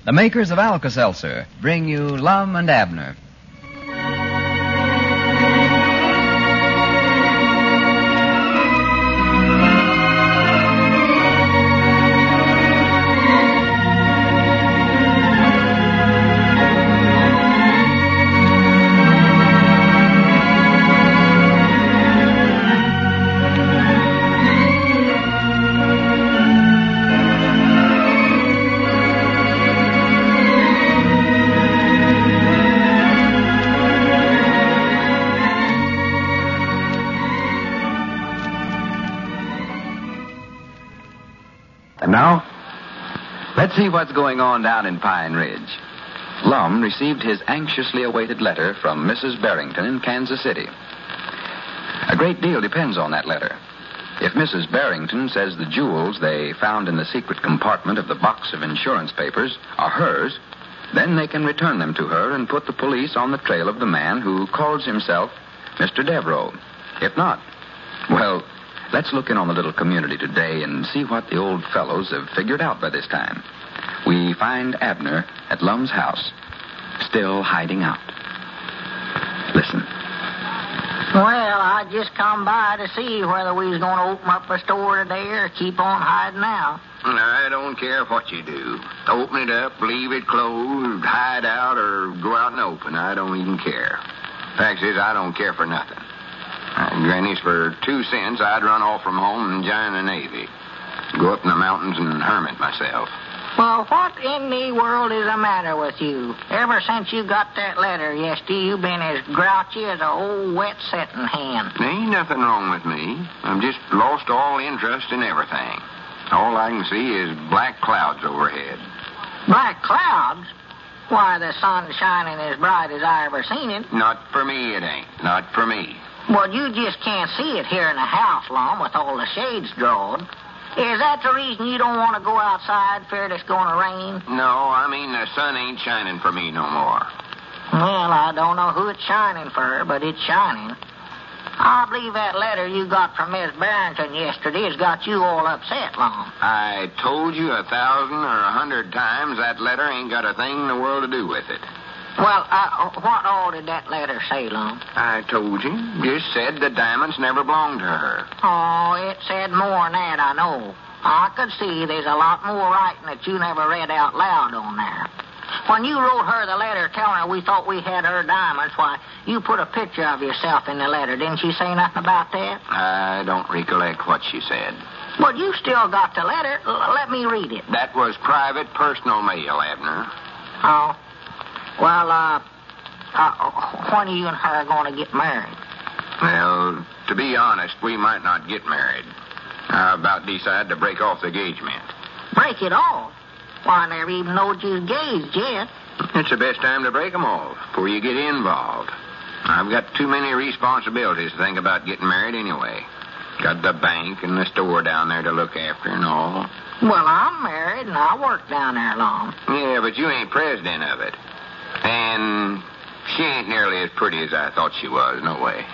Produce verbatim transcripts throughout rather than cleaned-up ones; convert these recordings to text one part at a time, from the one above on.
The makers of Alka-Seltzer bring you Lum and Abner. And now, let's see what's going on down in Pine Ridge. Lum received his anxiously awaited letter from Missus Barrington in Kansas City. A great deal depends on that letter. If Missus Barrington says the jewels they found in the secret compartment of the box of insurance papers are hers, then they can return them to her and put the police on the trail of the man who calls himself Mister Devereaux. If not, well, let's look in on the little community today and see what the old fellows have figured out by this time. We find Abner at Lum's house, still hiding out. Listen. Well, I just come by to see whether we was going to open up a store today or keep on hiding out. I don't care what you do. Open it up, leave it closed, hide out, or go out and open. I don't even care. Fact is, I don't care for nothing. Uh, Granny's, for two cents, I'd run off from home and join the Navy. Go up in the mountains and hermit myself. Well, what in the world is the matter with you? Ever since you got that letter yesterday, you've been as grouchy as a old wet setting hen. There ain't nothing wrong with me. I've just lost all interest in everything. All I can see is black clouds overhead. Black clouds? Why, the sun's shining as bright as I ever seen it. Not for me, it ain't. Not for me. Well, you just can't see it here in the house, Lum, with all the shades drawn. Is that the reason you don't want to go outside, feared it's going to rain? No, I mean the sun ain't shining for me no more. Well, I don't know who it's shining for, but it's shining. I believe that letter you got from Miss Barrington yesterday has got you all upset, Lum. I told you a thousand or a hundred times that letter ain't got a thing in the world to do with it. Well, uh, what all did that letter say, Lum? I told you. Just said the diamonds never belonged to her. Oh, it said more than that, I know. I could see there's a lot more writing that you never read out loud on there. When you wrote her the letter telling her we thought we had her diamonds, why, you put a picture of yourself in the letter. Didn't she say nothing about that? I don't recollect what she said. Well, you still got the letter. L- let me read it. That was private, personal mail, Abner. Oh. Well, uh, uh, when are you and her going to get married? Well, to be honest, we might not get married. I about decided to break off the engagement. Break it off? Why, I never even knowed you was engaged yet. It's the best time to break 'em off, before you get involved. I've got too many responsibilities to think about getting married anyway. Got the bank and the store down there to look after and all. Well, I'm married, and I work down there long. Yeah, but you ain't president of it. And she ain't nearly as pretty as I thought she was, no way.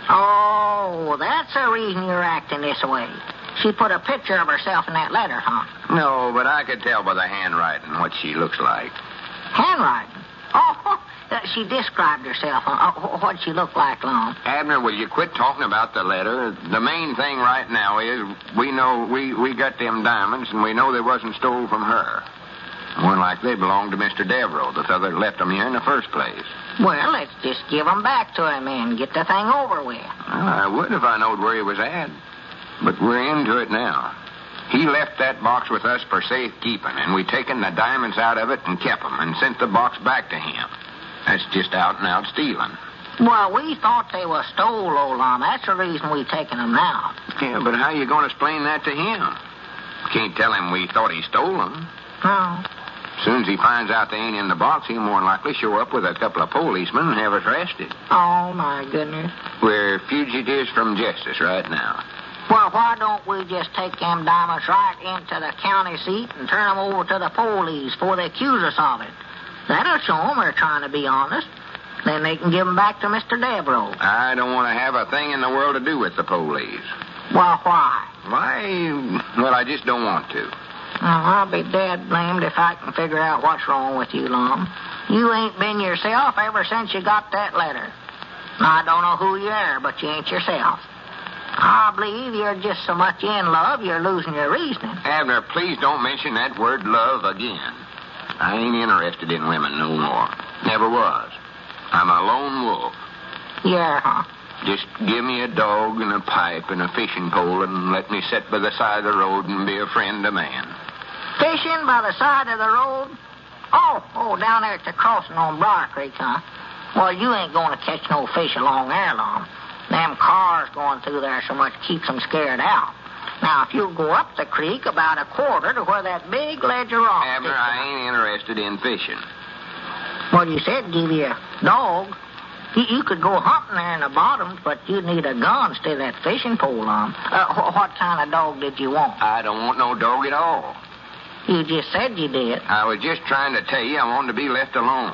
Oh, that's the reason you're acting this way. She put a picture of herself in that letter, huh? No, but I could tell by the handwriting what she looks like. Handwriting? Oh, she described herself. Huh? What'd she look like, Lum? Abner, will you quit talking about the letter? The main thing right now is we know we, we got them diamonds, and we know they wasn't stole from her. More than like they belonged to Mister Devereaux, the fellow that left them here in the first place. Well, let's just give them back to him and get the thing over with. Well, I would if I knowed where he was at. But we're into it now. He left that box with us for safekeeping, and we taken the diamonds out of it and kept them and sent the box back to him. That's just out and out stealing. Well, we thought they were stole, old Lum. That's the reason we taken them now. Yeah, but how you going to explain that to him? Can't tell him we thought he stole them. No. As soon as he finds out they ain't in the box, he'll more than likely show up with a couple of policemen and have us arrested. Oh, my goodness. We're fugitives from justice right now. Well, why don't we just take them diamonds right into the county seat and turn them over to the police before they accuse us of it? That'll show them we're trying to be honest. Then they can give them back to Mister Devereaux. I don't want to have a thing in the world to do with the police. Well, why? Why? Well, I just don't want to. Well, I'll be dead blamed if I can figure out what's wrong with you, Lum. You ain't been yourself ever since you got that letter. I don't know who you are, but you ain't yourself. I believe you're just so much in love you're losing your reasoning. Abner, please don't mention that word love again. I ain't interested in women no more. Never was. I'm a lone wolf. Yeah, huh? Just give me a dog and a pipe and a fishing pole and let me sit by the side of the road and be a friend of man. Fishing by the side of the road? Oh, oh, down there at the crossing on Briar Creek, huh? Well, you ain't going to catch no fish along there long. Them cars going through there so much keeps them scared out. Now, if you go up the creek about a quarter to where that big ledge of rock... Abner, I ain't interested in fishing. Well, you said give you a dog. You, you could go hunting there in the bottoms, but you'd need a gun instead of that fishing pole on. Uh, wh- what kind of dog did you want? I don't want no dog at all. You just said you did. I was just trying to tell you I wanted to be left alone.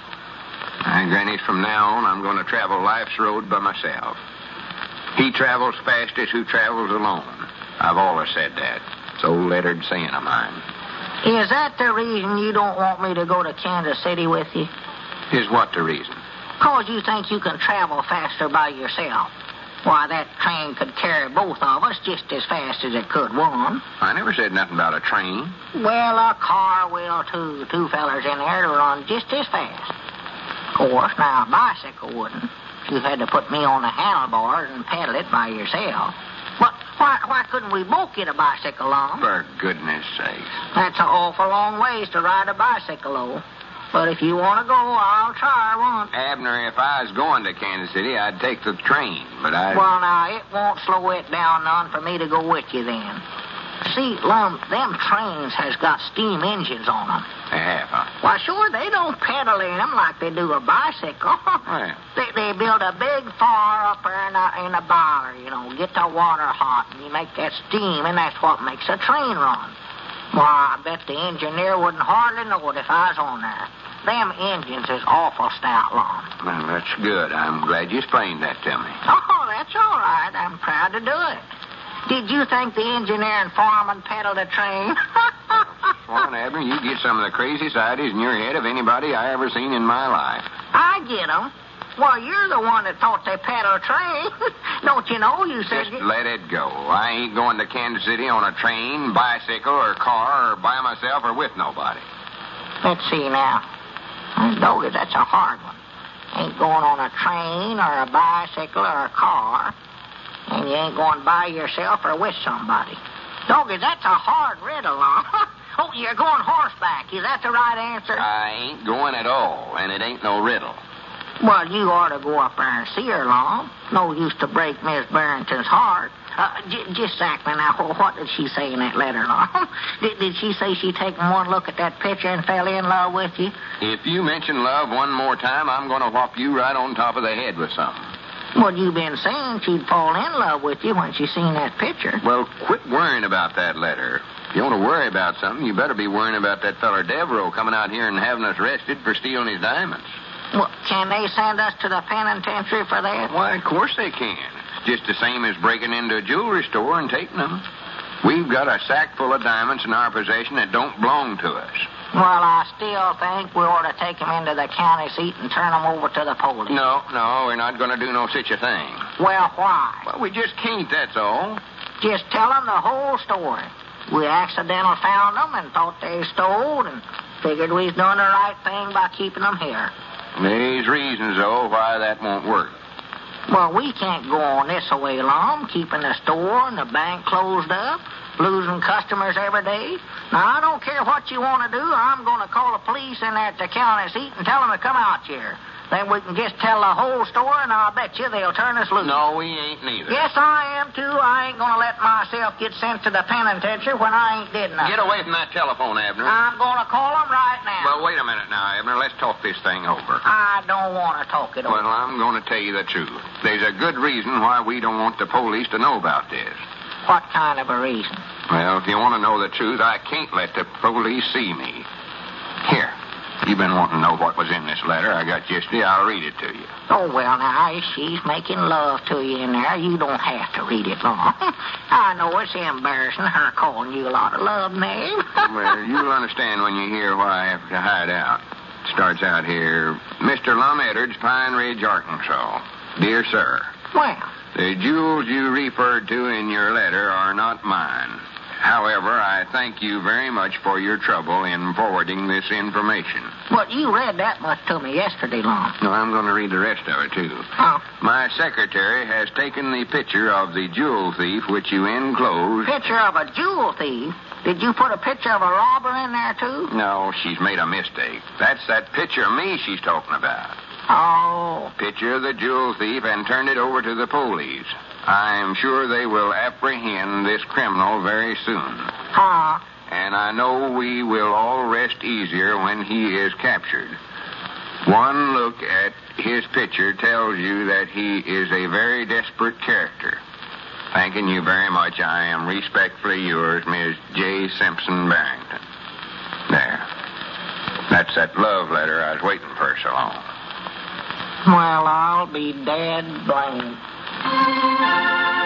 And Granny, from now on, I'm going to travel life's road by myself. He travels fastest who travels alone. I've always said that. It's old lettered saying of mine. Is that the reason you don't want me to go to Kansas City with you? Is what the reason? Because you think you can travel faster by yourself. Why, that train could carry both of us just as fast as it could one. I never said nothing about a train. Well, a car will, too. Two fellers in there to run just as fast. Of course, now, a bicycle wouldn't. You had to put me on the handlebars and pedal it by yourself. But why, why couldn't we both get a bicycle on? For goodness sakes. That's an awful long ways to ride a bicycle, though. But if you want to go, I'll try once. Abner, if I was going to Kansas City, I'd take the train, but I... Well, now, it won't slow it down none for me to go with you then. See, Lum, them trains has got steam engines on them. They have, huh? Why, sure, they don't pedal in them like they do a bicycle. Well. They, they build a big fire up there in a, in a boiler, you know, get the water hot, and you make that steam, and that's what makes a train run. Why, I bet the engineer wouldn't hardly know it if I was on there. Them engines is awful stout, Lum. Well, that's good. I'm glad you explained that to me. Oh, that's all right. I'm proud to do it. Did you think the engineer and foreman pedaled a train? Well, Abner, you get some of the craziest ideas in your head of anybody I ever seen in my life. I get 'em. Well, you're the one that thought they pedaled a train. Don't you know? You said... Just you... let it go. I ain't going to Kansas City on a train, bicycle, or car, or by myself, or with nobody. Let's see now. Doggy, that's a hard one. Ain't going on a train or a bicycle or a car. And you ain't going by yourself or with somebody. Doggy, that's a hard riddle, huh? Oh, you're going horseback. Is that the right answer? I ain't going at all, and it ain't no riddle. Well, you ought to go up there and see her, Long. No use to break Miss Barrington's heart. Uh, j- just exactly now, what did she say in that letter, Long? did, did she say she'd taken one look at that picture and fell in love with you? If you mention love one more time, I'm going to whop you right on top of the head with something. Well, you've been saying she'd fall in love with you when she seen that picture. Well, quit worrying about that letter. If you want to worry about something, you better be worrying about that feller Devereaux coming out here and having us arrested for stealing his diamonds. Well, can they send us to the penitentiary for that? Why, of course they can. Just the same as breaking into a jewelry store and taking them. We've got a sack full of diamonds in our possession that don't belong to us. Well, I still think we ought to take them into the county seat and turn them over to the police. No, no, we're not going to do no such a thing. Well, why? Well, we just can't, that's all. Just tell them the whole story. We accidentally found them and thought they stole and figured we was doing the right thing by keeping them here. There's reasons, though, why that won't work. Well, we can't go on this way long, keeping the store and the bank closed up, losing customers every day. Now, I don't care what you want to do. I'm going to call the police in there at the county seat and tell them to come out here. Then we can just tell the whole story, and I'll bet you they'll turn us loose. No, we ain't neither. Yes, I am, too. I ain't going to let myself get sent to the penitentiary when I ain't did nothing. Get away from that telephone, Abner. I'm going to call them right now. Well, wait a minute now, Abner. Let's talk this thing over. I don't want to talk it over. Well, I'm going to tell you the truth. There's a good reason why we don't want the police to know about this. What kind of a reason? Well, if you want to know the truth, I can't let the police see me. Here, You've been wanting to know what was in this letter I got yesterday. I'll read it to you. Oh, well, now, if she's making love to you in there, you don't have to read it long. I know it's embarrassing, her calling you a lot of love names. Well, you'll understand when you hear why I have to hide out. Starts out here, Mister Lum Edwards, Pine Ridge, Arkansas. Dear Sir, Well, the jewels you referred to in your letter are not mine. However, I thank you very much for your trouble in forwarding this information. but you read that much to me yesterday, Lum. No, I'm going to read the rest of it, too. Oh, My secretary has taken the picture of the jewel thief which you enclosed. picture of a jewel thief? Did you put a picture of a robber in there, too? No, she's made a mistake. That's that picture of me she's talking about. Oh, Picture of the jewel thief and turned it over to the police. I'm sure they will apprehend this criminal very soon. huh. And I know we will all rest easier when he is captured. One look at his picture tells you that he is a very desperate character. Thanking you very much, I am respectfully yours, Miss J. Simpson Barrington. There. That's that love letter I was waiting for so long. Well, I'll be dead blamed.